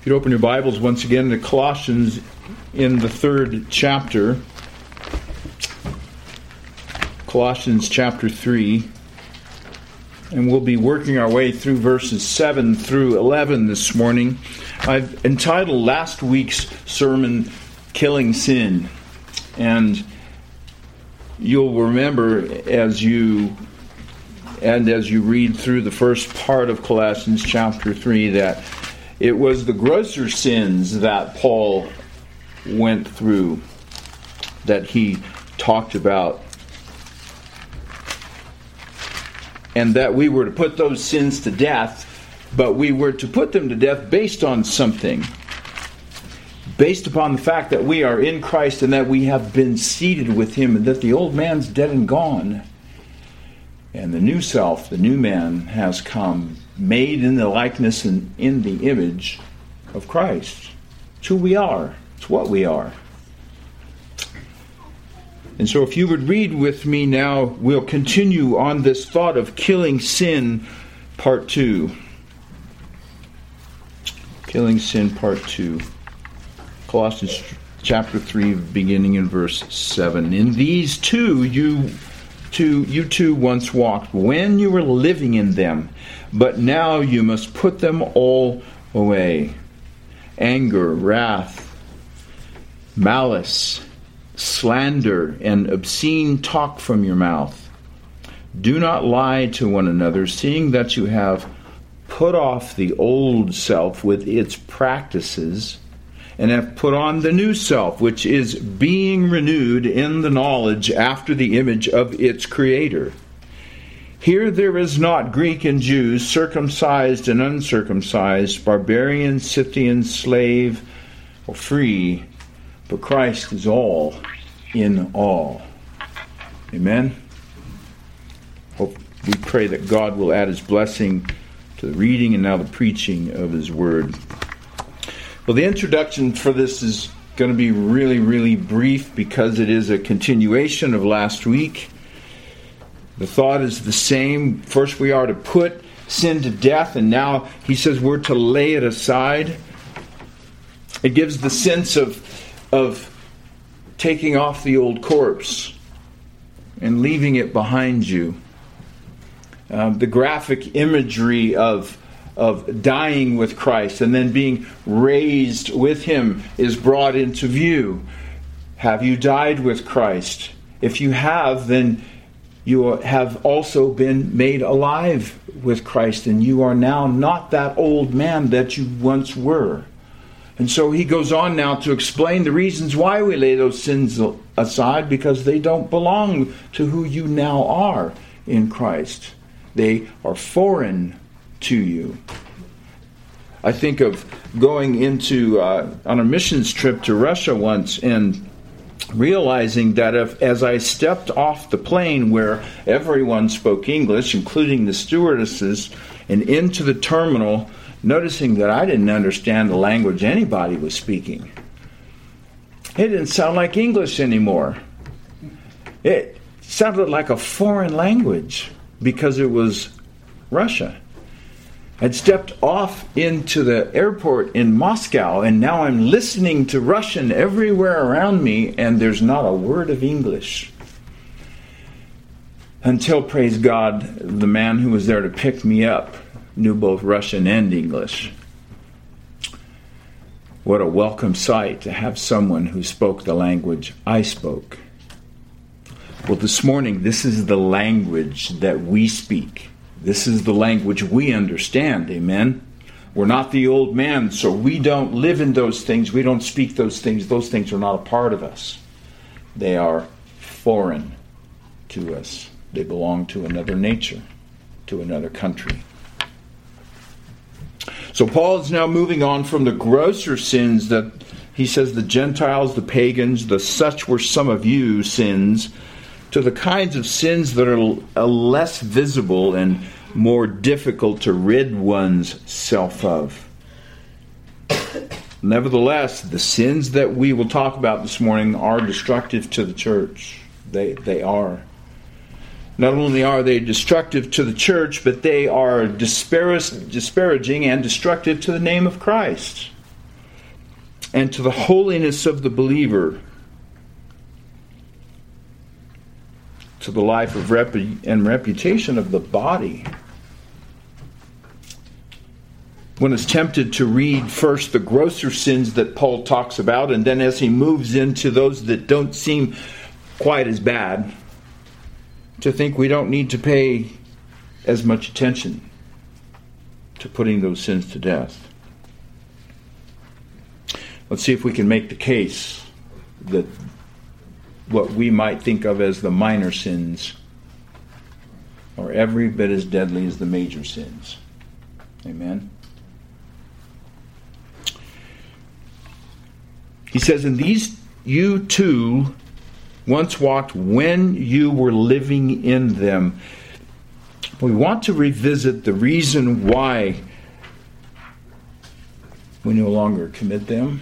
You'd open your Bibles once again to Colossians in the 3rd chapter. Colossians chapter 3. And we'll be working our way through verses 7 through 11 this morning. I've entitled last week's sermon, Killing Sin. And you'll remember as you read through the first part of Colossians chapter 3 that it was the grosser sins that Paul went through, that he talked about, and that we were to put those sins to death, but we were to put them to death based on something, based upon the fact that we are in Christ and that we have been seated with Him, and that the old man's dead and gone, and the new self, the new man, has come, made in the likeness and in the image of Christ. It's who we are. It's what we are. And so if you would read with me now, we'll continue on this thought of killing sin, part 2. Killing sin, part 2. Colossians chapter 3, beginning in verse 7. In these you too once walked when you were living in them, but now you must put them all away. Anger, wrath, malice, slander, and obscene talk from your mouth. Do not lie to one another, seeing that you have put off the old self with its practices, and have put on the new self, which is being renewed in the knowledge after the image of its Creator. Here there is not Greek and Jew, circumcised and uncircumcised, barbarian, Scythian, slave, or free, but Christ is all in all. Amen? We pray that God will add His blessing to the reading and now the preaching of His Word. Well, the introduction for this is going to be really, really brief because it is a continuation of last week. The thought is the same. First, we are to put sin to death, and now he says we're to lay it aside. It gives the sense of taking off the old corpse and leaving it behind you. The graphic imagery of dying with Christ and then being raised with Him is brought into view. Have you died with Christ? If you have, then you have also been made alive with Christ, and you are now not that old man that you once were. And so he goes on now to explain the reasons why we lay those sins aside, because they don't belong to who you now are in Christ. They are foreign to you. I think of going into on a missions trip to Russia once and realizing that as I stepped off the plane where everyone spoke English, including the stewardesses, and into the terminal, noticing that I didn't understand the language anybody was speaking. It didn't sound like English anymore. It sounded like a foreign language because it was Russia. I'd stepped off into the airport in Moscow, and now I'm listening to Russian everywhere around me, and there's not a word of English. Until, praise God, the man who was there to pick me up knew both Russian and English. What a welcome sight to have someone who spoke the language I spoke. Well, this morning, this is the language that we speak. This is the language we understand, amen? We're not the old man, so we don't live in those things. We don't speak those things. Those things are not a part of us. They are foreign to us. They belong to another nature, to another country. So Paul is now moving on from the grosser sins that he says the Gentiles, the pagans, the such were some of you sins, to the kinds of sins that are less visible and more difficult to rid one's self of. Nevertheless, the sins that we will talk about this morning are destructive to the church. They are. Not only are they destructive to the church, but they are disparaging and destructive to the name of Christ. and to the holiness of the believer, to the life of and reputation of the body. One is tempted to read first the grosser sins that Paul talks about, and then as he moves into those that don't seem quite as bad, to think we don't need to pay as much attention to putting those sins to death. Let's see if we can make the case that what we might think of as the minor sins are every bit as deadly as the major sins. Amen? He says, "In these you too once walked when you were living in them." We want to revisit the reason why we no longer commit them.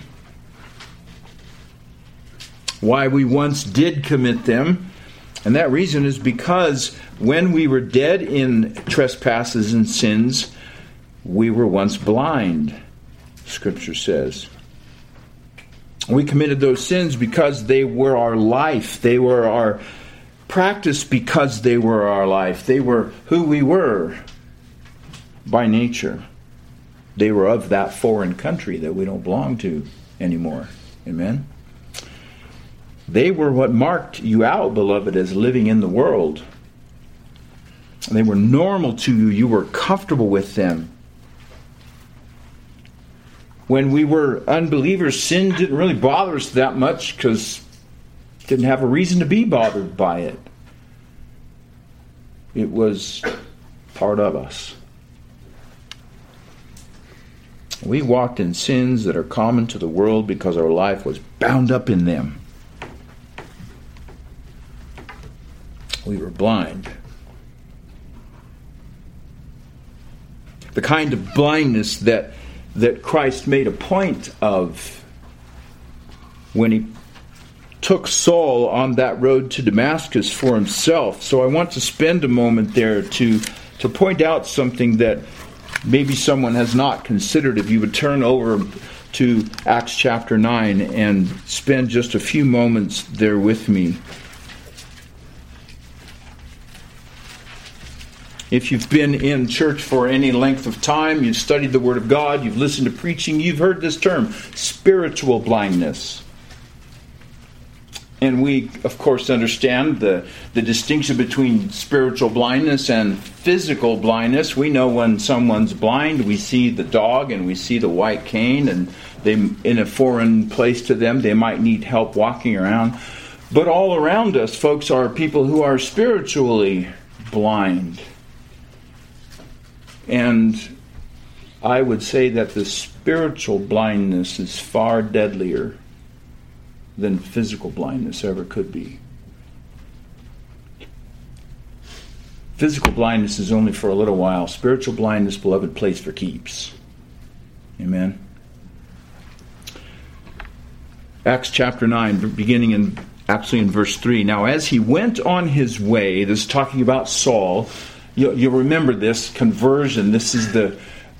Why we once did commit them. And that reason is because when we were dead in trespasses and sins, we were once blind, Scripture says. We committed those sins because they were our life. They were our practice because they were our life. They were who we were by nature. They were of that foreign country that we don't belong to anymore. Amen? They were what marked you out, beloved, as living in the world. They were normal to you. You were comfortable with them. When we were unbelievers, sin didn't really bother us that much because we didn't have a reason to be bothered by it. It was part of us. We walked in sins that are common to the world because our life was bound up in them. We were blind. The kind of blindness that Christ made a point of when he took Saul on that road to Damascus for himself. So I want to spend a moment there to point out something that maybe someone has not considered. If you would turn over to Acts chapter 9 and spend just a few moments there with me. If you've been in church for any length of time, you've studied the Word of God, you've listened to preaching, you've heard this term, spiritual blindness. And we, of course, understand the distinction between spiritual blindness and physical blindness. We know when someone's blind, we see the dog and we see the white cane, and they, in a foreign place to them, they might need help walking around. But all around us, folks, are people who are spiritually blind. And I would say that the spiritual blindness is far deadlier than physical blindness ever could be. Physical blindness is only for a little while. Spiritual blindness, beloved, plays for keeps. Amen. Acts chapter 9, beginning in verse 3. Now as he went on his way, this is talking about Saul. You'll remember this conversion. This is the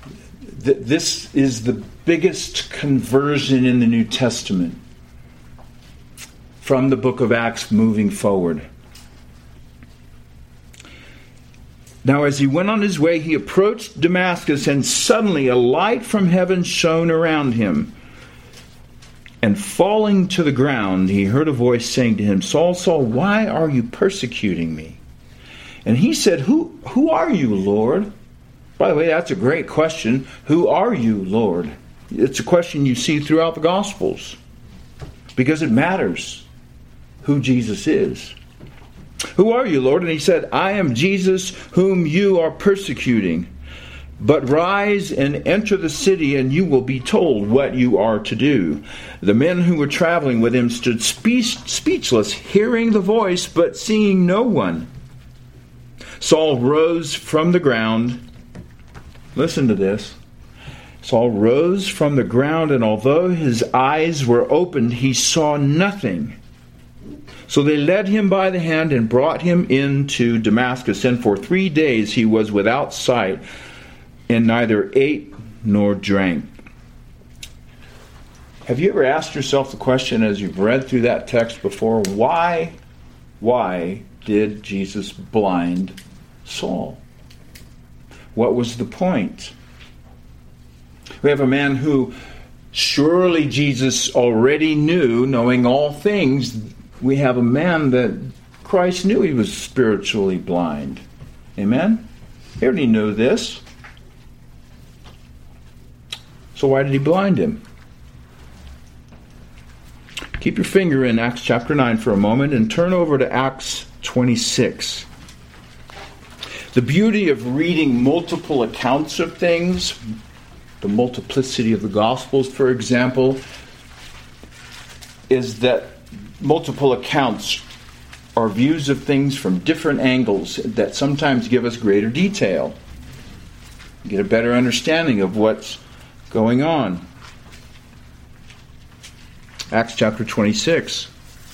biggest conversion in the New Testament from the book of Acts moving forward. Now as he went on his way, he approached Damascus, and suddenly a light from heaven shone around him. And falling to the ground, he heard a voice saying to him, Saul, Saul, why are you persecuting me? And he said, Who are you, Lord? By the way, that's a great question. Who are you, Lord? It's a question you see throughout the Gospels, because it matters who Jesus is. Who are you, Lord? And he said, I am Jesus whom you are persecuting. But rise and enter the city, and you will be told what you are to do. The men who were traveling with him stood speechless, hearing the voice, but seeing no one. Saul rose from the ground. Listen to this. Saul rose from the ground, and although his eyes were opened, he saw nothing. So they led him by the hand and brought him into Damascus. And for 3 days he was without sight, and neither ate nor drank. Have you ever asked yourself the question as you've read through that text before, why did Jesus blind Saul? What was the point? We have a man who surely Jesus already knew, knowing all things. We have a man that Christ knew he was spiritually blind. Amen? He already knew this. So why did he blind him? Keep your finger in Acts chapter 9 for a moment and turn over to Acts 26. The beauty of reading multiple accounts of things, the multiplicity of the Gospels, for example, is that multiple accounts are views of things from different angles that sometimes give us greater detail. You get a better understanding of what's going on. Acts chapter 26.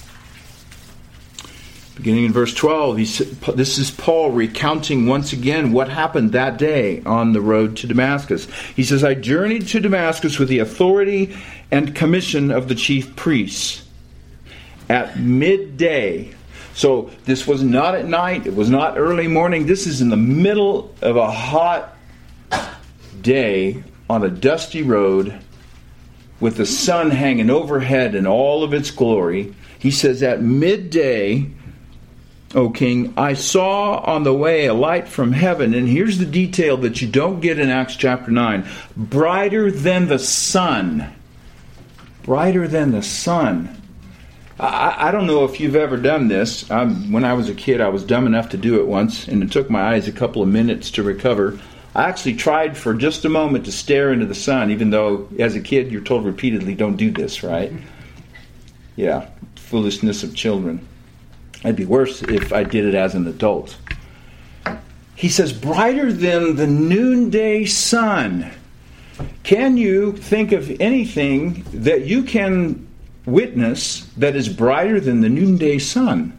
Beginning in verse 12, this is Paul recounting once again what happened that day on the road to Damascus. He says, I journeyed to Damascus with the authority and commission of the chief priests at midday. So this was not at night, it was not early morning. This is in the middle of a hot day on a dusty road with the sun hanging overhead in all of its glory. He says, at midday, O king, I saw on the way a light from heaven. And here's the detail that you don't get in Acts chapter 9. Brighter than the sun. Brighter than the sun. I don't know if you've ever done this. When I was a kid, I was dumb enough to do it once, and it took my eyes a couple of minutes to recover. I actually tried for just a moment to stare into the sun, even though as a kid you're told repeatedly, don't do this, right? Yeah, foolishness of children. It'd be worse if I did it as an adult. He says, brighter than the noonday sun. Can you think of anything that you can witness that is brighter than the noonday sun?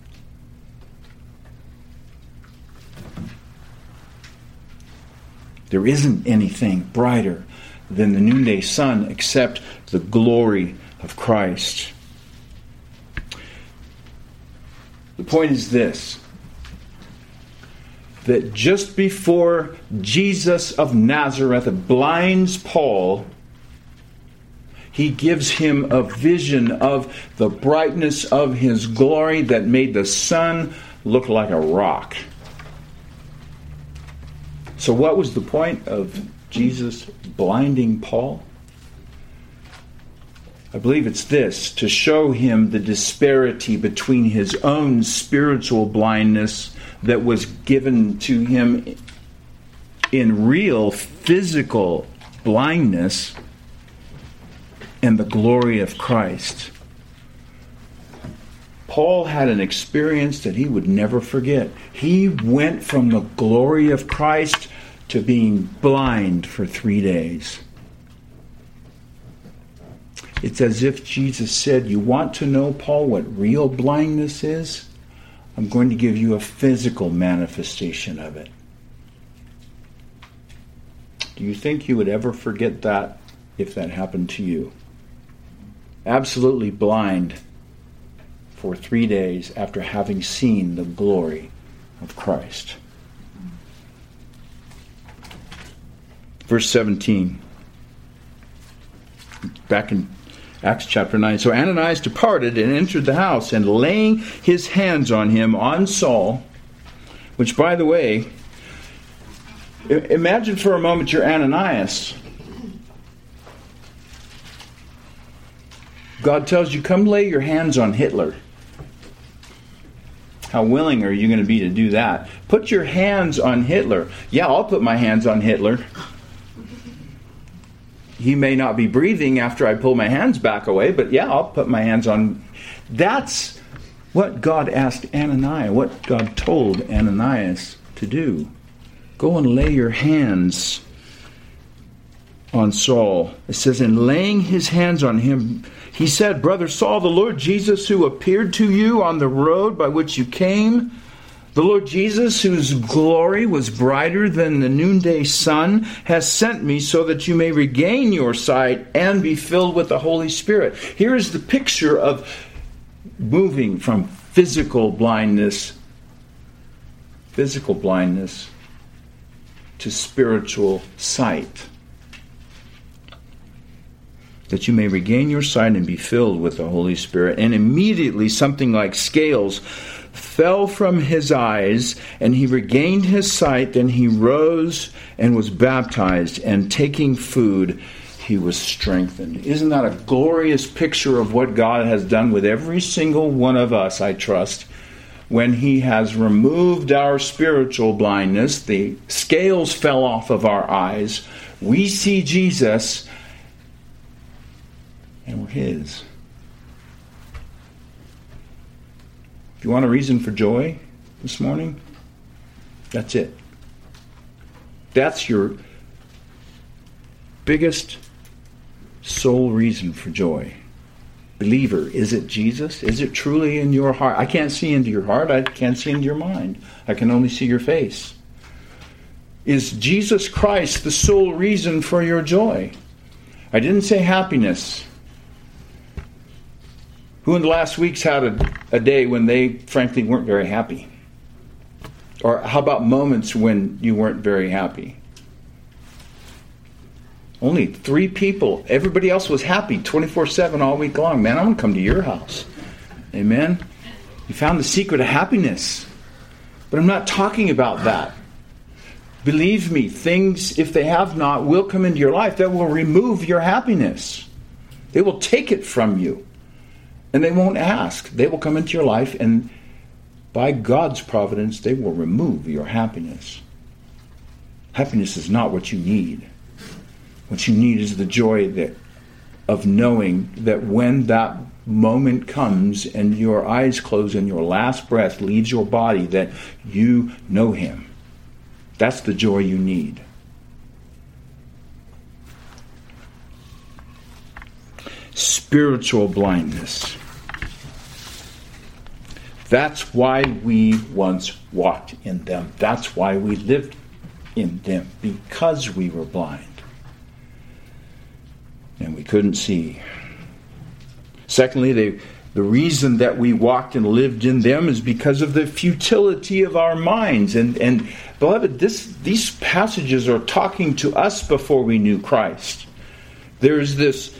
There isn't anything brighter than the noonday sun except the glory of Christ. The point is this, that just before Jesus of Nazareth blinds Paul, he gives him a vision of the brightness of his glory that made the sun look like a rock. So what was the point of Jesus blinding Paul? I believe it's this, to show him the disparity between his own spiritual blindness that was given to him in real physical blindness and the glory of Christ. Paul had an experience that he would never forget. He went from the glory of Christ to being blind for 3 days. It's as if Jesus said, you want to know, Paul, what real blindness is? I'm going to give you a physical manifestation of it. Do you think you would ever forget that if that happened to you? Absolutely blind for 3 days after having seen the glory of Christ. Verse 17. Back in Acts chapter 9. So Ananias departed and entered the house, and laying his hands on him, on Saul, which, by the way, imagine for a moment you're Ananias. God tells you, come lay your hands on Hitler. How willing are you going to be to do that? Put your hands on Hitler. Yeah, I'll put my hands on Hitler. He may not be breathing after I pull my hands back away, but yeah, I'll put my hands on. That's what God asked Ananias, what God told Ananias to do. Go and lay your hands on Saul. It says, in laying his hands on him, he said, Brother Saul, the Lord Jesus who appeared to you on the road by which you came, The Lord Jesus, whose glory was brighter than the noonday sun, has sent me so that you may regain your sight and be filled with the Holy Spirit. Here is the picture of moving from physical blindness to spiritual sight. That you may regain your sight and be filled with the Holy Spirit. And immediately something like scales fell from his eyes, and he regained his sight. Then he rose and was baptized, and taking food, he was strengthened. Isn't that a glorious picture of what God has done with every single one of us, I trust? When he has removed our spiritual blindness, the scales fell off of our eyes, we see Jesus, and we're his. If you want a reason for joy this morning, that's it. That's your biggest sole reason for joy. Believer, is it Jesus? Is it truly in your heart? I can't see into your heart. I can't see into your mind. I can only see your face. Is Jesus Christ the sole reason for your joy? I didn't say happiness. Who in the last weeks had a day when they frankly weren't very happy? Or how about moments when you weren't very happy? Only 3 people. Everybody else was happy 24/7 all week long. Man, I'm going to come to your house. Amen? You found the secret of happiness. But I'm not talking about that. Believe me, things, if they have not, will come into your life that will remove your happiness. They will take it from you. And they won't ask. They will come into your life, and by God's providence, they will remove your happiness. Happiness is not what you need. What you need is the joy of knowing that when that moment comes and your eyes close and your last breath leaves your body, that you know him. That's the joy you need. Spiritual blindness. That's why we once walked in them. That's why we lived in them, because we were blind. And we couldn't see. Secondly, the reason that we walked and lived in them is because of the futility of our minds. And beloved, these passages are talking to us before we knew Christ. There's this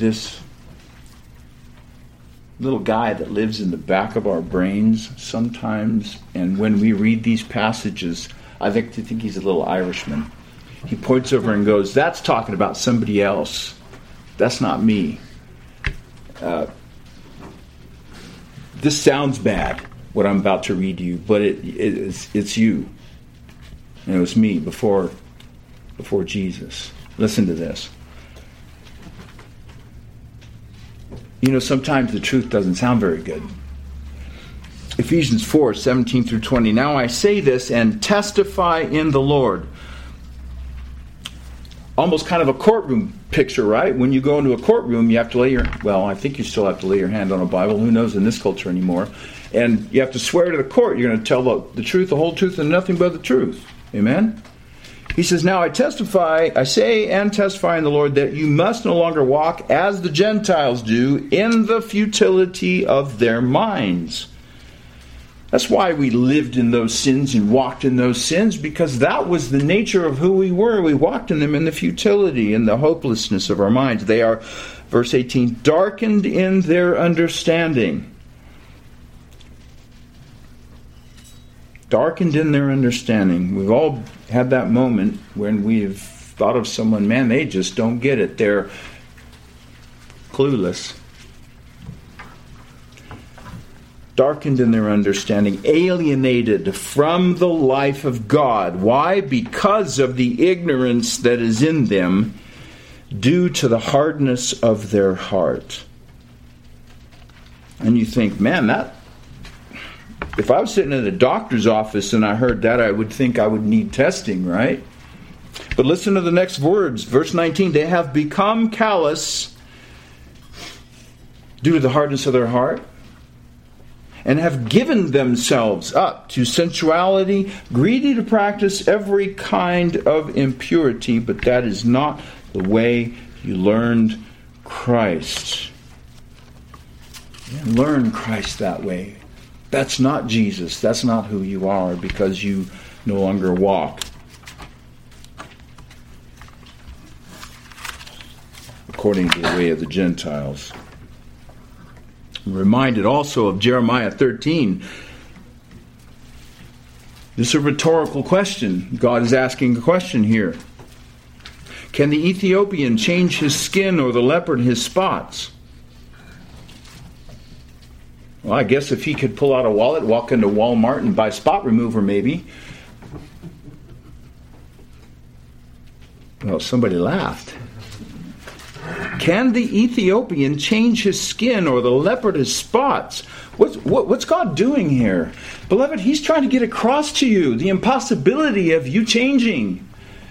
little guy that lives in the back of our brains sometimes, and when we read these passages, I think he's a little Irishman. He points over and goes, "That's talking about somebody else. That's not me." This sounds bad, what I'm about to read to you, but it's you. And it was me before Jesus. Listen to this. You know, sometimes the truth doesn't sound very good. Ephesians 4:17-20. Now I say this and testify in the Lord. Almost kind of a courtroom picture, right? When you go into a courtroom, you have to I think you still have to lay your hand on a Bible. Who knows in this culture anymore? And you have to swear to the court. You're going to tell the truth, the whole truth, and nothing but the truth. Amen? He says, now I say and testify in the Lord that you must no longer walk as the Gentiles do in the futility of their minds. That's why we lived in those sins and walked in those sins, because that was the nature of who we were. We walked in them in the futility and the hopelessness of our minds. They are, verse 18, darkened in their understanding. Darkened in their understanding. We've all had that moment when we've thought of someone, man, they just don't get it. They're clueless. Darkened in their understanding, alienated from the life of God. Why? Because of the ignorance that is in them due to the hardness of their heart. And you think, man, if I was sitting in a doctor's office and I heard that, I would think I would need testing, right? But listen to the next words. Verse 19, they have become callous due to the hardness of their heart. and have given themselves up to sensuality, greedy to practice every kind of impurity, but that is not the way you learned Christ. Learn Christ that way. That's not Jesus. That's not who you are, because you no longer walk according to the way of the Gentiles. I'm reminded also of Jeremiah 13. This is a rhetorical question. God is asking a question here. Can the Ethiopian change his skin, or the leopard his spots? Well, I guess if he could pull out a wallet, walk into Walmart and buy spot remover, maybe. Well, somebody laughed. Can the Ethiopian change his skin, or the leopard his spots? What's God doing here? Beloved, He's trying to get across to you the impossibility of you changing.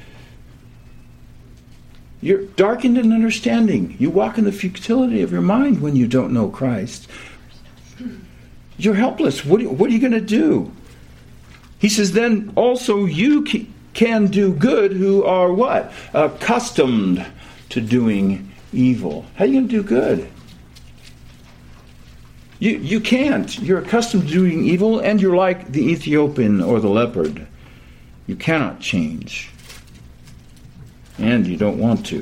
You're darkened in understanding. You walk in the futility of your mind when you don't know Christ. You're helpless. What are you going to do? He says, then also you can do good who are what? Accustomed to doing evil. How are you going to do good? You can't. You're accustomed to doing evil, and you're like the Ethiopian or the leopard. You cannot change. And you don't want to.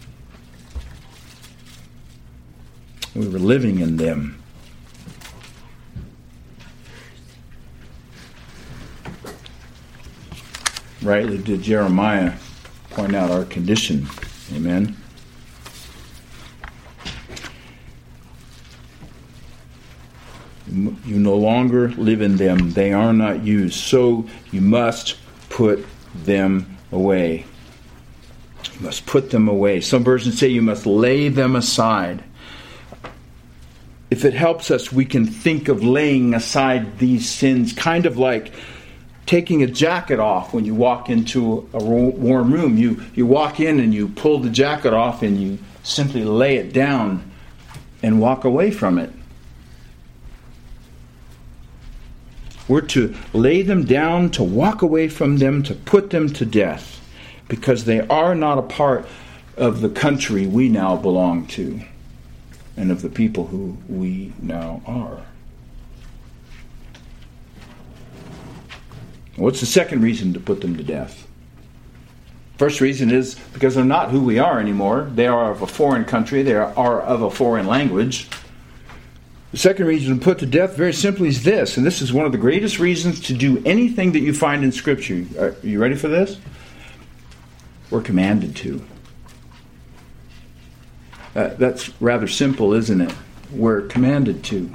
We were living in them. Rightly did Jeremiah point out our condition. Amen. You no longer live in them. They are not used. So you must put them away. You must put them away. Some versions say you must lay them aside. If it helps us, we can think of laying aside these sins kind of like taking a jacket off when you walk into a warm room. You walk in and you pull the jacket off and you simply lay it down and walk away from it. We're to lay them down, to walk away from them, to put them to death, because they are not a part of the country we now belong to and of the people who we now are. What's the second reason to put them to death? First reason is because they're not who we are anymore. They are of a foreign country. They are of a foreign language. The second reason to put to death, very simply, is this, and this is one of the greatest reasons to do anything that you find in Scripture. Are you ready for this? We're commanded to. That's rather simple, isn't it? We're commanded to.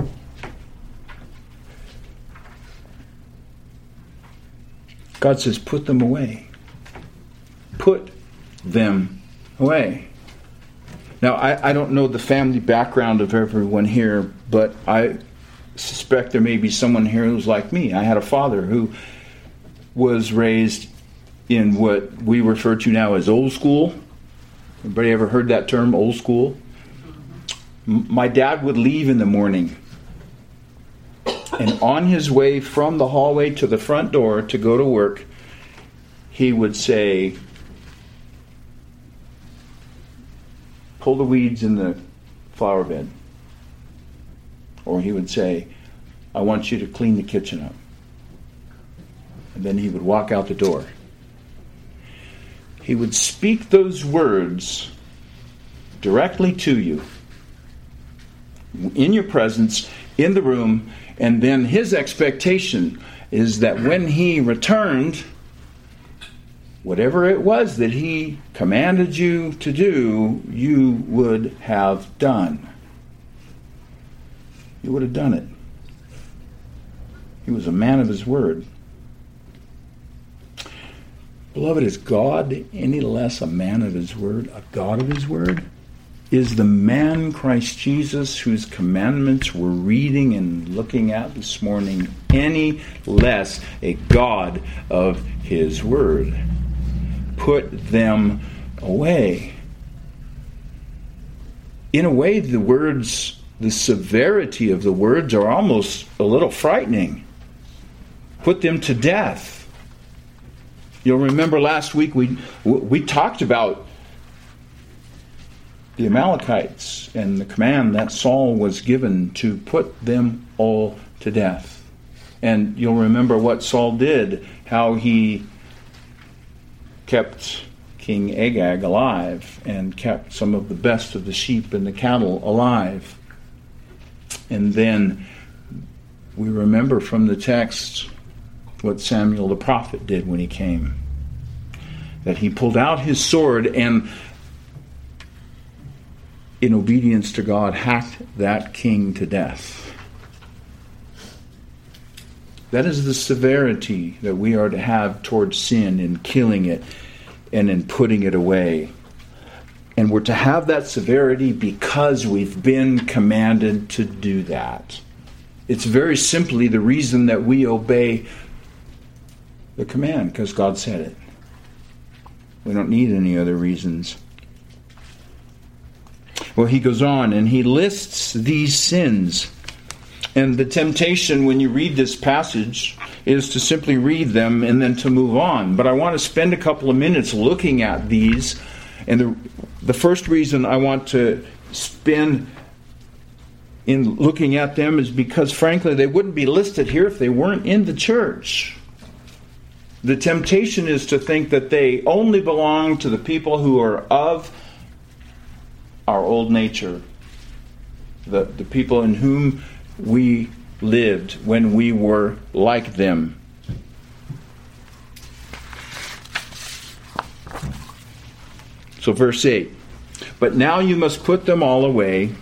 God says, put them away. Put them away. Now, I don't know the family background of everyone here, but I suspect there may be someone here who's like me. I had a father who was raised in what we refer to now as old school. Anybody ever heard that term, old school? My dad would leave in the morning, and on his way from the hallway to the front door to go to work, he would say, pull the weeds in the flower bed. Or he would say, I want you to clean the kitchen up. And then he would walk out the door. He would speak those words directly to you, in your presence, in the room, and then his expectation is that when he returned, whatever it was that he commanded you to do, you would have done. You would have done it. He was a man of his word. Beloved, is God any less a man of his word, a God of his word? Is the man Christ Jesus, whose commandments we're reading and looking at this morning, any less a God of his word? Put them away. In a way, the words the severity of the words are almost a little frightening. Put them to death. You'll remember last week we talked about the Amalekites and the command that Saul was given to put them all to death. And you'll remember what Saul did, how he kept King Agag alive and kept some of the best of the sheep and the cattle alive. And then we remember from the text what Samuel the prophet did when he came. That he pulled out his sword and, in obedience to God, hacked that king to death. That is the severity that we are to have towards sin in killing it and in putting it away. And we're to have that severity because we've been commanded to do that. It's very simply the reason that we obey the command, because God said it. We don't need any other reasons. Well, he goes on and he lists these sins. And the temptation when you read this passage is to simply read them and then to move on. But I want to spend a couple of minutes looking at these. And the first reason I want to spend in looking at them is because, frankly, they wouldn't be listed here if they weren't in the church. The temptation is to think that they only belong to the people who are of our old nature, the people in whom we lived when we were like them. So verse 8, but now you must put them all away: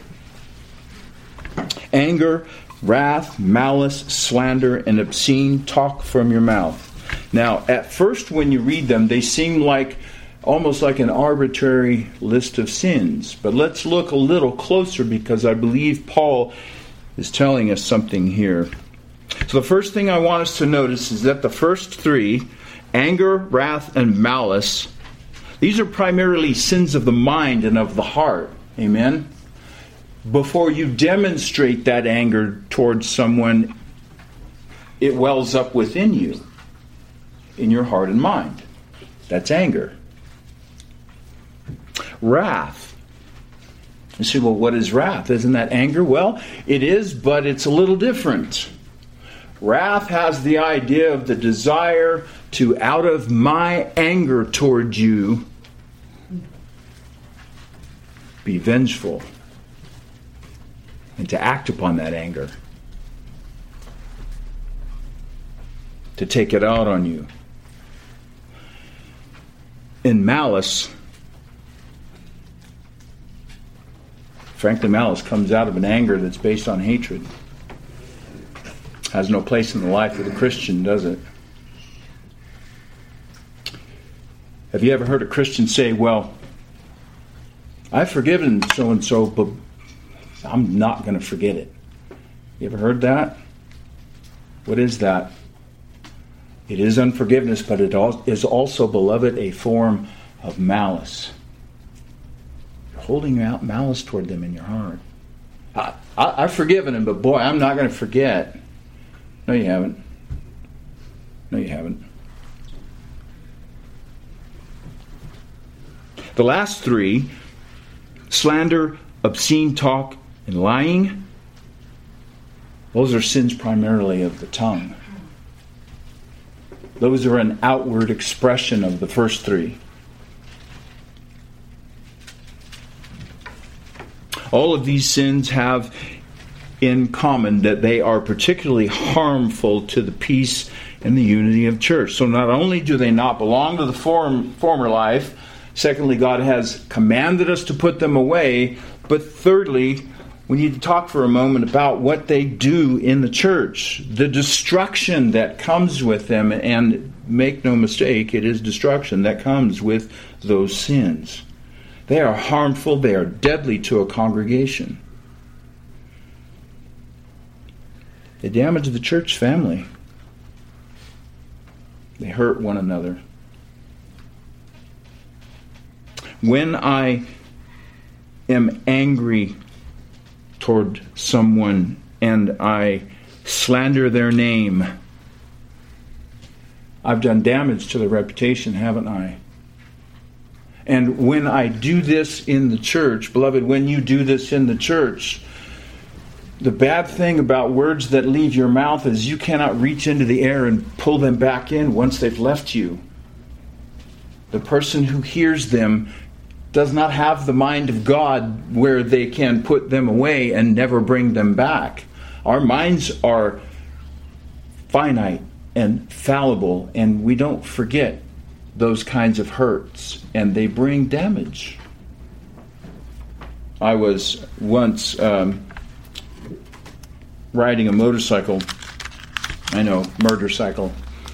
anger, wrath, malice, slander, and obscene talk from your mouth. Now, at first when you read them, they seem like almost like an arbitrary list of sins. But let's look a little closer, because I believe Paul is telling us something here. So the first thing I want us to notice is that the first three, anger, wrath, and malice, these are primarily sins of the mind and of the heart. Amen? Before you demonstrate that anger towards someone, it wells up within you, in your heart and mind. That's anger. Wrath. You say, well, what is wrath? Isn't that anger? Well, it is, but it's a little different. Wrath has the idea of the desire to, out of my anger towards you, be vengeful and to act upon that anger, to take it out on you. In malice, frankly, malice comes out of an anger that's based on hatred. Has no place in the life of the Christian, does it? Have you ever heard a Christian say, well, I've forgiven so-and-so, but I'm not going to forget it? You ever heard that? What is that? It is unforgiveness, but it is also, beloved, a form of malice. You're holding out malice toward them in your heart. I've forgiven him, but boy, I'm not going to forget. No, you haven't. No, you haven't. The last three, slander, obscene talk, and lying, those are sins primarily of the tongue. Those are an outward expression of the first three. All of these sins have in common that they are particularly harmful to the peace and the unity of church. So not only do they not belong to the former life, secondly, God has commanded us to put them away, but thirdly, we need to talk for a moment about what they do in the church, the destruction that comes with them, and make no mistake, it is destruction that comes with those sins. They are harmful, they are deadly to a congregation. They damage the church family. They hurt one another. When I am angry toward someone and I slander their name, I've done damage to their reputation, haven't I? And when I do this in the church, beloved, when you do this in the church, the bad thing about words that leave your mouth is you cannot reach into the air and pull them back in once they've left you. The person who hears them does not have the mind of God where they can put them away and never bring them back. Our minds are finite and fallible, and we don't forget those kinds of hurts, and they bring damage. I was once riding a motorcycle, murder cycle,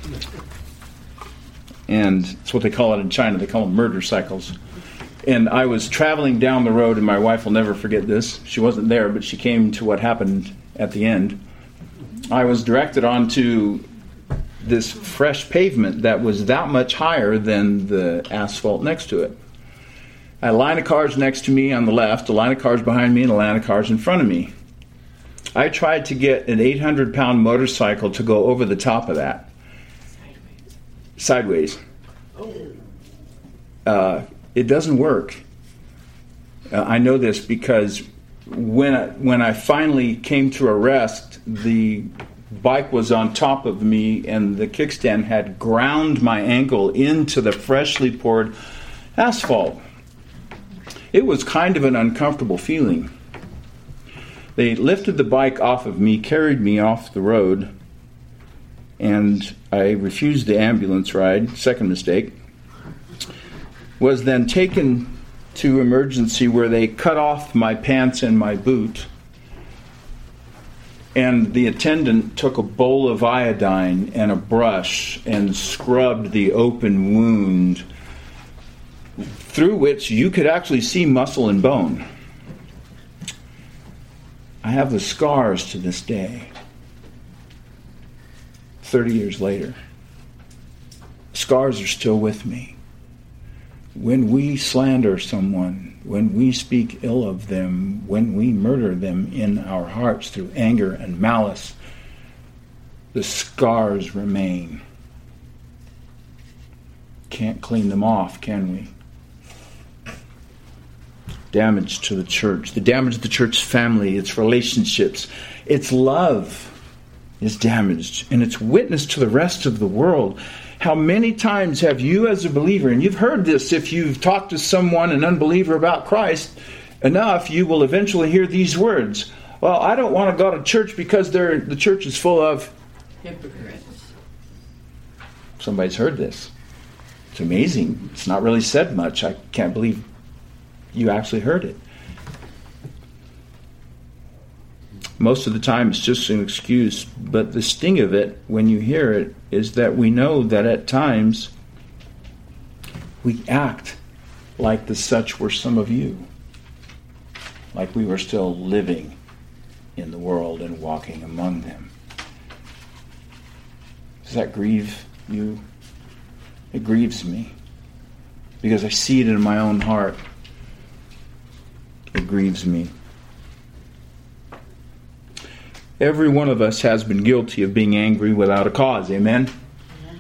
and it's what they call it in China. They call them murder cycles. And I was traveling down the road, and my wife will never forget this. She wasn't there, but she came to what happened at the end. I was directed onto this fresh pavement that was that much higher than the asphalt next to it. A line of cars next to me on the left, a line of cars behind me, and a line of cars in front of me. I tried to get an 800-pound motorcycle to go over the top of that. Sideways. It doesn't work. I know this because when I finally came to a rest, the bike was on top of me and the kickstand had ground my ankle into the freshly poured asphalt. It was kind of an uncomfortable feeling. They lifted the bike off of me, carried me off the road, and I refused the ambulance ride. Second mistake. Was then taken to emergency where they cut off my pants and my boot. And the attendant took a bowl of iodine and a brush and scrubbed the open wound through which you could actually see muscle and bone. I have the scars to this day, 30 years later. Scars are still with me. When we slander someone, when we speak ill of them, when we murder them in our hearts through anger and malice, the scars remain. Can't clean them off, can we? Damage to the church, the damage to the church family, its relationships, its love is damaged, and its witness to the rest of the world. How many times have you as a believer, and you've heard this if you've talked to someone, an unbeliever, about Christ enough, you will eventually hear these words. Well, I don't want to go to church because the church is full of hypocrites. Somebody's heard this. It's amazing. It's not really said much. I can't believe you actually heard it. Most of the time it's just an excuse, but the sting of it, when you hear it, is that we know that at times we act like the such were some of you. Like we were still living in the world and walking among them. Does that grieve you? It grieves me because I see it in my own heart. It grieves me. Every one of us has been guilty of being angry without a cause. Amen? Amen.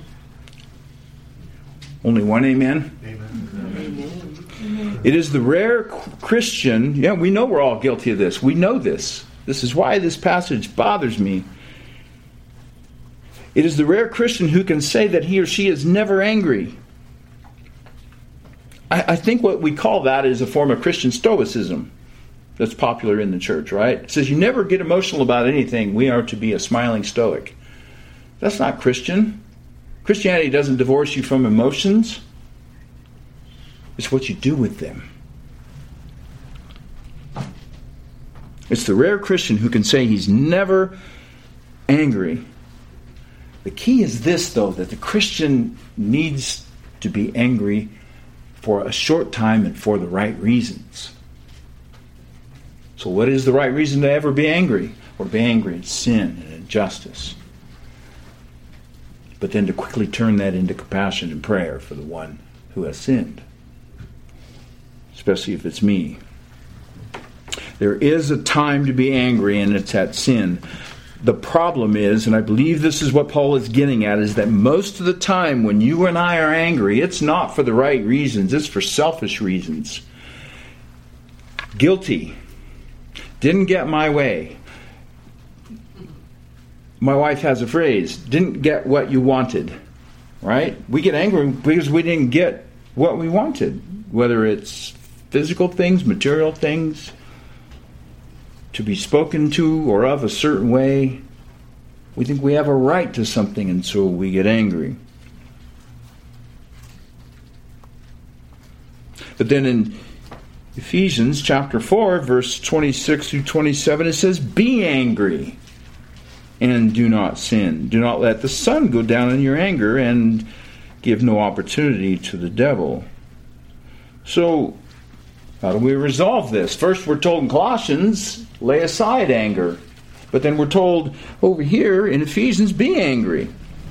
Only one amen? Amen. It is the rare Christian, we know we're all guilty of this. We know this. This is why this passage bothers me. It is the rare Christian who can say that he or she is never angry. I think what we call that is a form of Christian stoicism. That's popular in the church, right? It says you never get emotional about anything. We are to be a smiling stoic. That's not Christian. Christianity doesn't divorce you from emotions. It's what you do with them. It's the rare Christian who can say he's never angry. The key is this, though, that the Christian needs to be angry for a short time and for the right reasons. So what is the right reason to ever be angry? Or be angry at sin and injustice. But then to quickly turn that into compassion and prayer for the one who has sinned. Especially if it's me. There is a time to be angry, and it's at sin. The problem is, and I believe this is what Paul is getting at, is that most of the time when you and I are angry, it's not for the right reasons. It's for selfish reasons. Guilty. Didn't get my way. My wife has a phrase, didn't get what you wanted. Right? We get angry because we didn't get what we wanted. Whether it's physical things, material things, to be spoken to or of a certain way. We think we have a right to something, and so we get angry. But then in Ephesians chapter 4, verse 26 through 27, it says, be angry and do not sin. Do not let the sun go down in your anger, and give no opportunity to the devil. So, how do we resolve this? First, we're told in Colossians, lay aside anger. But then we're told over here in Ephesians, be angry.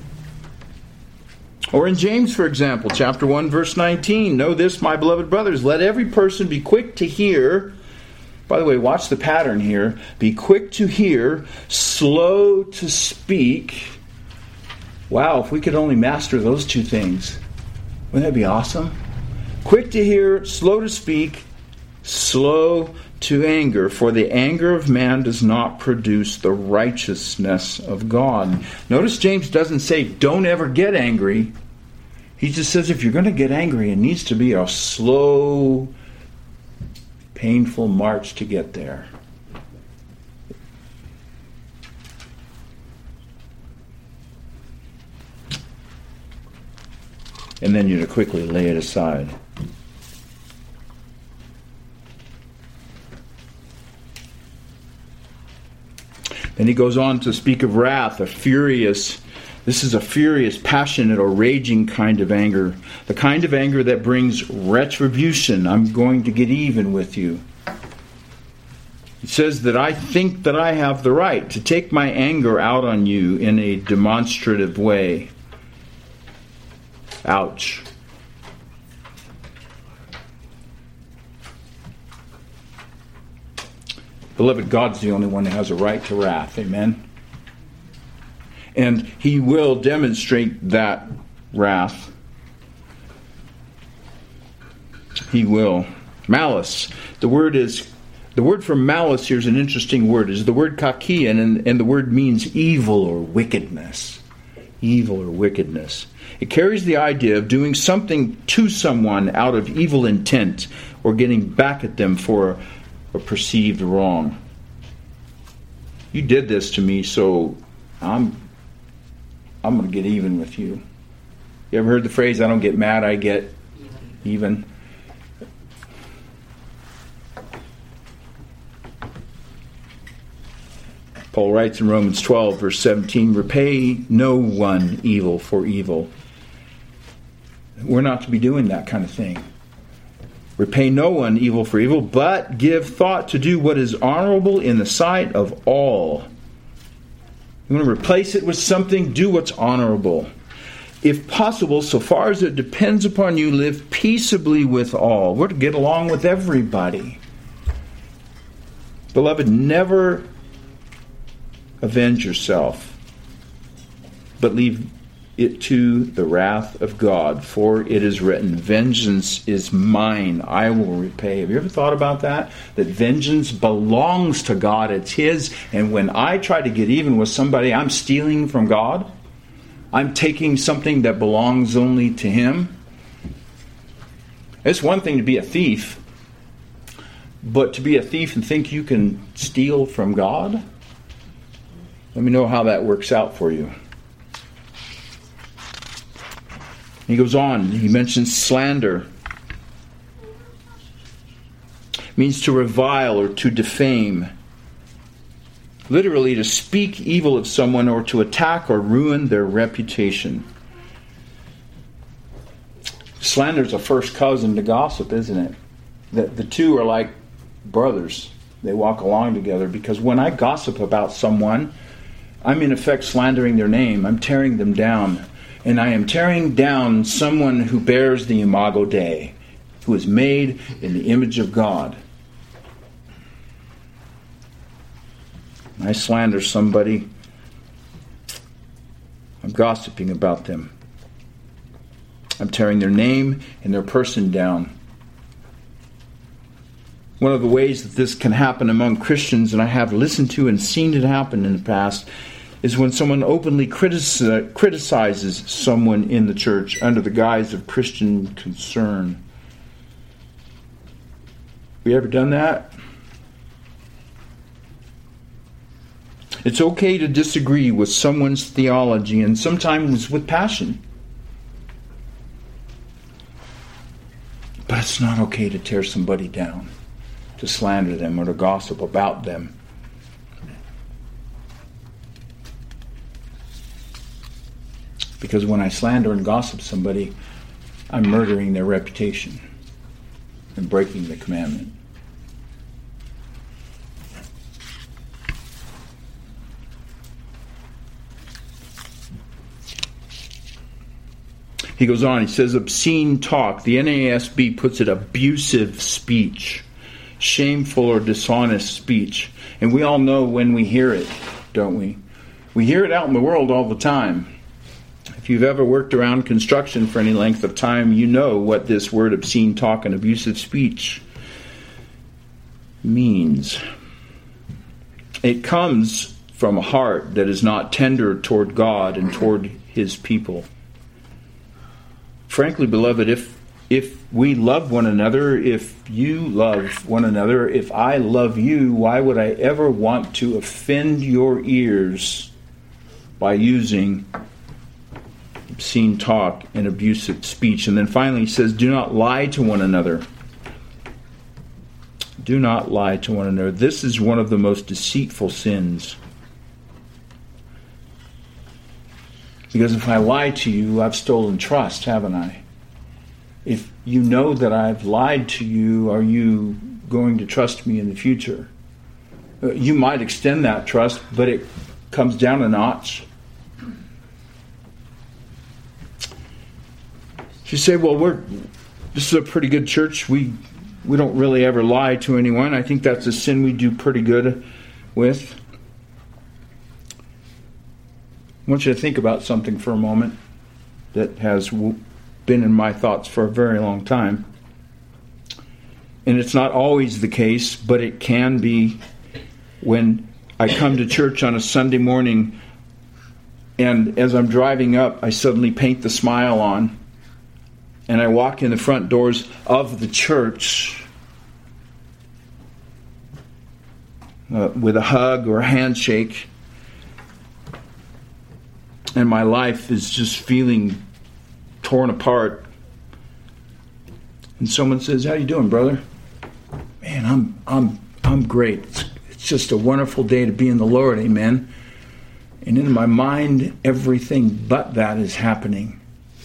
Or in James, for example, chapter 1, verse 19, know this, my beloved brothers, let every person be quick to hear. By the way, watch the pattern here. Be quick to hear, slow to speak. Wow, if we could only master those two things, wouldn't that be awesome? Quick to hear, slow to speak, slow to anger, for the anger of man does not produce the righteousness of God. Notice James doesn't say, don't ever get angry. He just says if you're going to get angry, it needs to be a slow, painful march to get there. And then you're to quickly lay it aside. And he goes on to speak of wrath, this is a furious, passionate, or raging kind of anger. The kind of anger that brings retribution. I'm going to get even with you. It says that I think that I have the right to take my anger out on you in a demonstrative way. Ouch. Beloved, God's the only one who has a right to wrath. Amen? And He will demonstrate that wrath. He will. Malice. The word for malice here is an interesting word. It's the word kakian, and the word means evil or wickedness. Evil or wickedness. It carries the idea of doing something to someone out of evil intent or getting back at them for a perceived wrong. You did this to me, so I'm going to get even with you. You ever heard the phrase, I don't get mad, I get even? Paul writes in Romans 12, verse 17, repay no one evil for evil. We're not to be doing that kind of thing. Repay no one evil for evil, but give thought to do what is honorable in the sight of all. You want to replace it with something, do what's honorable. If possible, so far as it depends upon you, live peaceably with all. We're to get along with everybody. Beloved, never avenge yourself, but leave it to the wrath of God, for it is written, vengeance is mine, I will repay. Have you ever thought about that? That vengeance belongs to God, it's His, and when I try to get even with somebody, I'm stealing from God. I'm taking something that belongs only to Him. It's one thing to be a thief, but to be a thief and think you can steal from God? Let me know how that works out for you. He goes on, he mentions slander. It means to revile or to defame. Literally to speak evil of someone or to attack or ruin their reputation. Slander is a first cousin to gossip, isn't it? The two are like brothers. They walk along together, because when I gossip about someone, I'm in effect slandering their name. I'm tearing them down. And I am tearing down someone who bears the imago Dei, who is made in the image of God. I slander somebody, I'm gossiping about them. I'm tearing their name and their person down. One of the ways that this can happen among Christians, and I have listened to and seen it happen in the past, is when someone openly criticizes someone in the church under the guise of Christian concern. Have you ever done that? It's okay to disagree with someone's theology, and sometimes with passion. But it's not okay to tear somebody down, to slander them, or to gossip about them. Because when I slander and gossip somebody, I'm murdering their reputation and breaking the commandment. He goes on, he says, obscene talk. The NASB puts it abusive speech, shameful or dishonest speech. And we all know when we hear it, don't we? We hear it out in the world all the time. If you've ever worked around construction for any length of time, you know what this word obscene talk and abusive speech means. It comes from a heart that is not tender toward God and toward His people. Frankly, beloved, if we love one another, if you love one another, if I love you, why would I ever want to offend your ears by using obscene talk and abusive speech? And then finally he says, do not lie to one another. Do not lie to one another. This is one of the most deceitful sins. Because if I lie to you, I've stolen trust, haven't I? If you know that I've lied to you, are you going to trust me in the future? You might extend that trust, but it comes down a notch. If you say, well, this is a pretty good church, we don't really ever lie to anyone. I think that's a sin we do pretty good with. I want you to think about something for a moment that has been in my thoughts for a very long time. And it's not always the case, but it can be when I come to church on a Sunday morning and as I'm driving up, I suddenly paint the smile on and I walk in the front doors of the church with a hug or a handshake. And my life is just feeling torn apart. And someone says, "How you doing, brother?" Man, I'm great. It's just a wonderful day to be in the Lord, amen. And in my mind, everything but that is happening.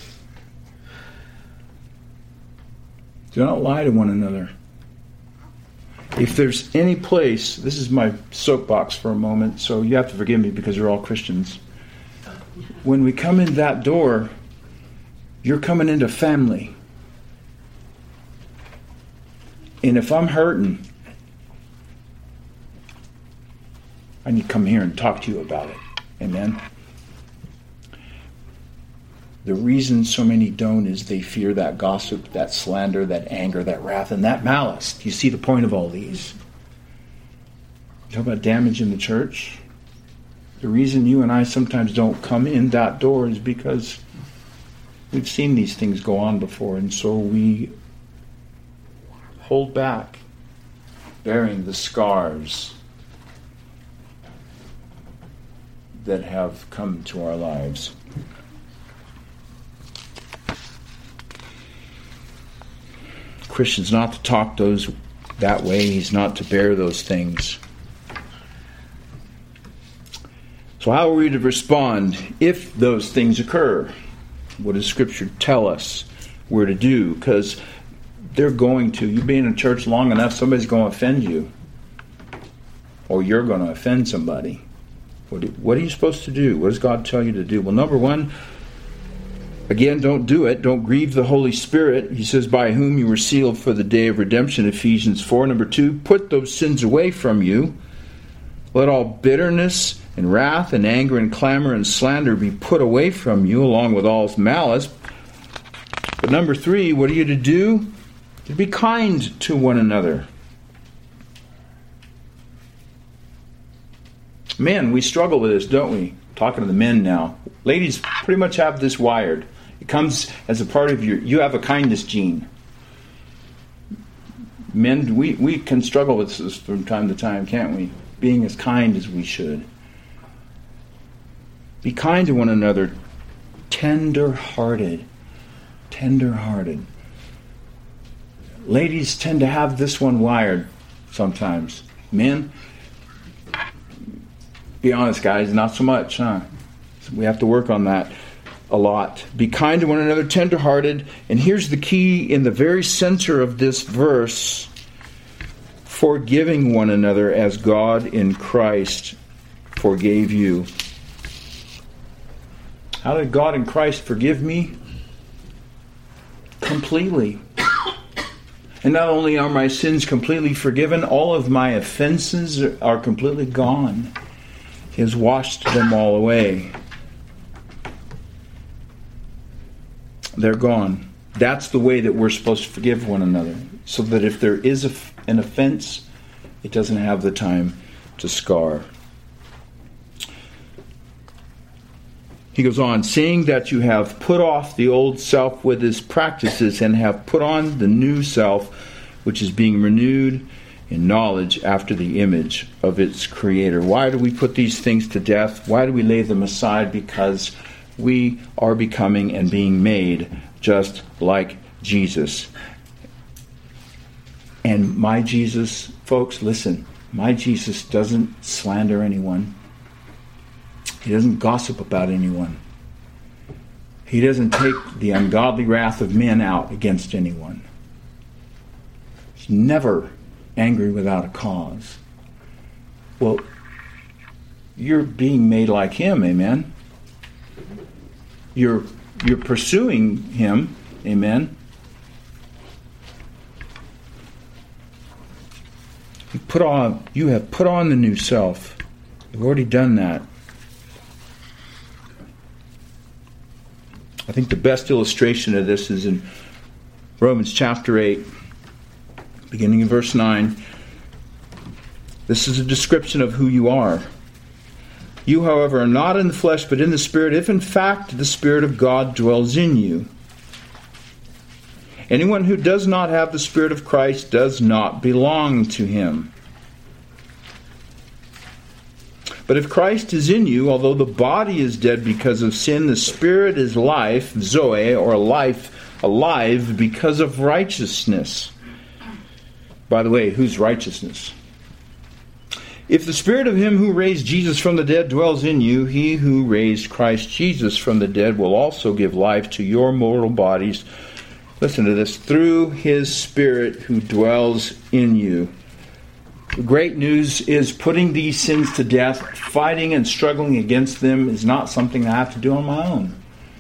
Do not lie to one another. If there's any place, this is my soapbox for a moment, so you have to forgive me because you're all Christians. When we come in that door, you're coming into family. And if I'm hurting, I need to come here and talk to you about it. Amen? The reason so many don't is they fear that gossip, that slander, that anger, that wrath, and that malice. Do you see the point of all these? You talk about damage in the church? The reason you and I sometimes don't come in that door is because we've seen these things go on before, and so we hold back, bearing the scars that have come to our lives. Christian's not to talk those that way. He's not to bear those things. So how are we to respond if those things occur? What does Scripture tell us we're to do? Because they're going to. You've been in church long enough, somebody's going to offend you. Or you're going to offend somebody. What are you supposed to do? What does God tell you to do? Well, number one, again, don't do it. Don't grieve the Holy Spirit. He says, by whom you were sealed for the day of redemption, Ephesians 4. Number two, put those sins away from you. Let all bitterness and wrath and anger and clamor and slander be put away from you, along with all malice. But number 3, what are you to do? To be kind to one another. Men, we struggle with this, don't we? Talking to the men now. Ladies pretty much have this wired. It comes as a part of you have a kindness gene. Men, we can struggle with this from time to time, can't we? Being as kind as we should. Be kind to one another. Tender-hearted. Tender-hearted. Ladies tend to have this one wired sometimes. Men, be honest, guys, not so much, huh? So we have to work on that a lot. Be kind to one another, tender-hearted. And here's the key in the very center of this verse. Forgiving one another as God in Christ forgave you. How did God in Christ forgive me? Completely. And not only are my sins completely forgiven, all of my offenses are completely gone. He has washed them all away. They're gone. That's the way that we're supposed to forgive one another. So that if there is an offense, it doesn't have the time to scar. He goes on, seeing that you have put off the old self with its practices and have put on the new self, which is being renewed in knowledge after the image of its creator. Why do we put these things to death? Why do we lay them aside? Because we are becoming and being made just like Jesus. And my Jesus, folks, listen, my Jesus doesn't slander anyone. He doesn't gossip about anyone. He doesn't take the ungodly wrath of men out against anyone. He's never angry without a cause. Well, you're being made like him, amen? You're pursuing him, amen? You have put on the new self. You've already done that. I think the best illustration of this is in Romans chapter 8, beginning in verse 9. This is a description of who you are. You, however, are not in the flesh, but in the Spirit, if in fact the Spirit of God dwells in you. Anyone who does not have the Spirit of Christ does not belong to him. But if Christ is in you, although the body is dead because of sin, the Spirit is life, zoe, or life, alive because of righteousness. By the way, whose righteousness? If the Spirit of him who raised Jesus from the dead dwells in you, he who raised Christ Jesus from the dead will also give life to your mortal bodies. Listen to this. Through his Spirit who dwells in you. The great news is putting these sins to death, fighting and struggling against them is not something I have to do on my own.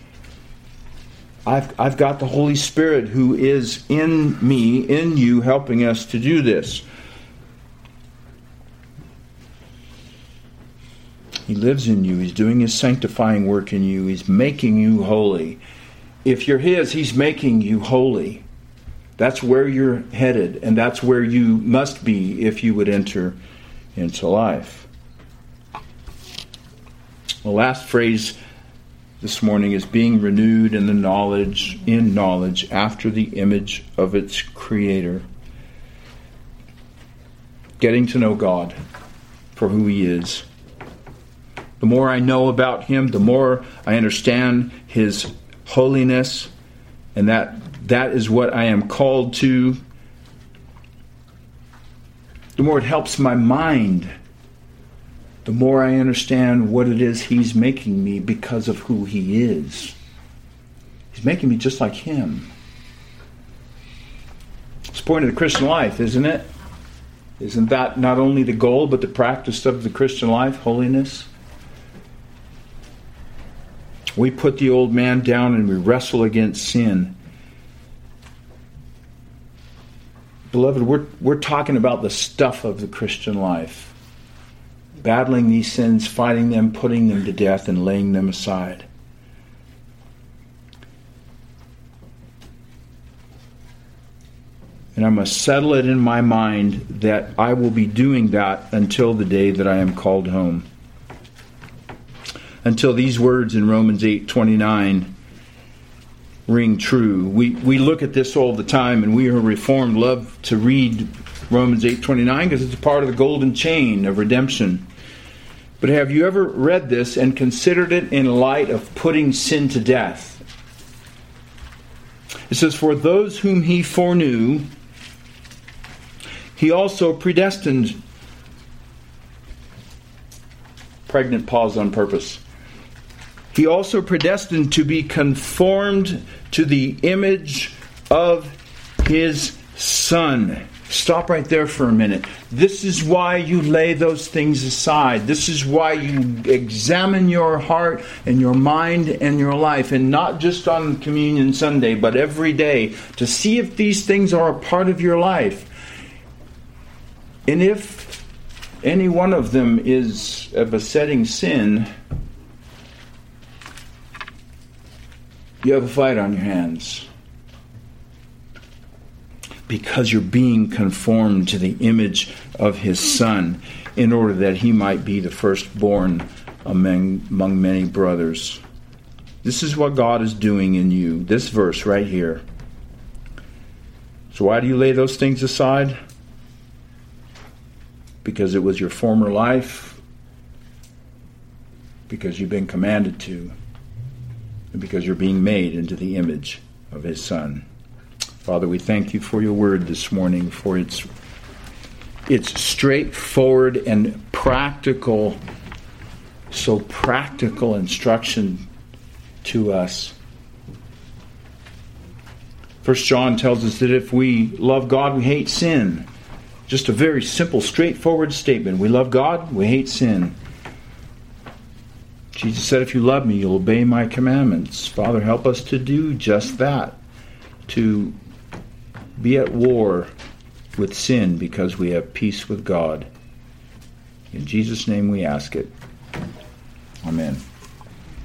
I've got the Holy Spirit who is in me, in you, helping us to do this. He lives in you. He's doing his sanctifying work in you. He's making you holy. If you're his, he's making you holy. That's where you're headed, and that's where you must be if you would enter into life. The last phrase this morning is being renewed in knowledge after the image of its creator. Getting to know God for who he is. The more I know about him, the more I understand his holiness, and that is what I am called to. The more it helps my mind, the more I understand what it is he's making me because of who he is. He's making me just like him. It's the point of the Christian life, isn't it? Isn't that not only the goal, but the practice of the Christian life, holiness? We put the old man down and we wrestle against sin. Beloved, we're talking about the stuff of the Christian life. battling these sins, fighting them, putting them to death, and laying them aside. And I must settle it in my mind that I will be doing that until the day that I am called home. Until these words in Romans 8:29 ring true. We look at this all the time, and we who are Reformed love to read Romans 8:29 because it's a part of the golden chain of redemption. But have you ever read this and considered it in light of putting sin to death? It says, "For those whom he foreknew, he also predestined." Pregnant pause on purpose. "He also predestined to be conformed to the image of his Son." Stop right there for a minute. This is why you lay those things aside. This is why you examine your heart and your mind and your life, and not just on Communion Sunday, but every day, to see if these things are a part of your life. And if any one of them is a besetting sin, you have a fight on your hands. Because you're being conformed to the image of his Son in order that he might be the firstborn among many brothers. This is what God is doing in you. This verse right here. So why do you lay those things aside? Because it was your former life. Because you've been commanded to. And because you're being made into the image of his Son. Father, we thank you for your word this morning, for its straightforward and practical, so practical instruction to us. 1 John tells us that if we love God, we hate sin. Just a very simple, straightforward statement. We love God, we hate sin. Jesus said, if you love me, you'll obey my commandments. Father, help us to do just that. To be at war with sin because we have peace with God. In Jesus' name we ask it. Amen.